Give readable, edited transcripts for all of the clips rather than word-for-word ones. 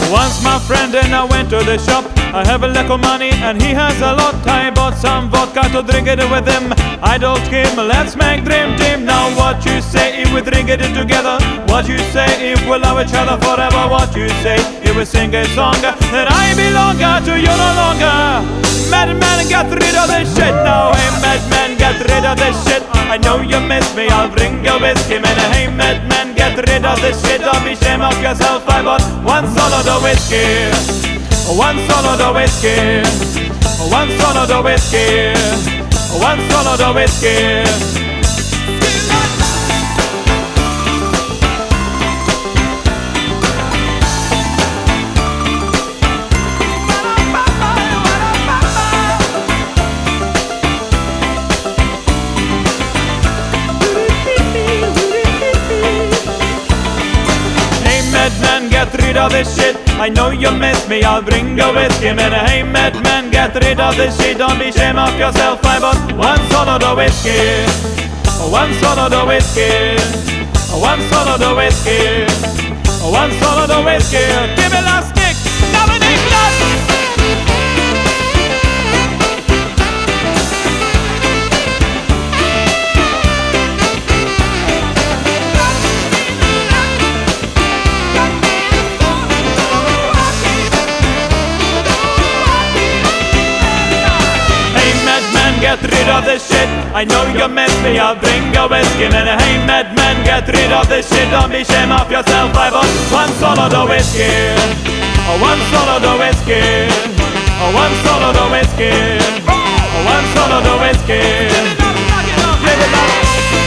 Once my friend and I went to the shop. I have a little money and he has a lot. I bought some vodka to drink it with him. I told him, let's make dream team. Now what you say if we drink it together? What you say if we love each other forever? What you say if we sing a song that I belong to you no longer? Madman, get rid of this shit now. Hey madman, get rid of this shit. I know you miss me, I'll bring your whiskey, man. Hey madman, get rid of this shit. Don't be ashamed of yourself. I bought one solo the whiskey, one solo the whiskey, one solo the whiskey, one solo the whiskey. Madman, get rid of this shit. I know you miss me, I'll bring the whiskey, man. Hey madman, get rid of this shit. Don't be ashamed of yourself. I bought one solo the whiskey, one solo the whiskey, one solo the whiskey, one solo the whiskey. Give me last kick, Dominic Lott. Get rid of this shit. I know you miss me, I'll bring a whiskey, man. Hey madman, get rid of this shit. Don't be ashamed of yourself. I bought one solo the whiskey, one solo the whiskey, one solo the whiskey, one solo the whiskey. Give it up.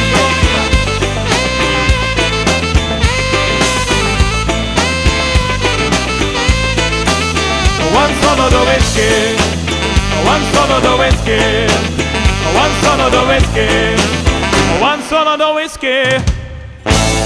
One solo the whiskey, one solo the whiskey, one solo the whiskey, one solo the whiskey.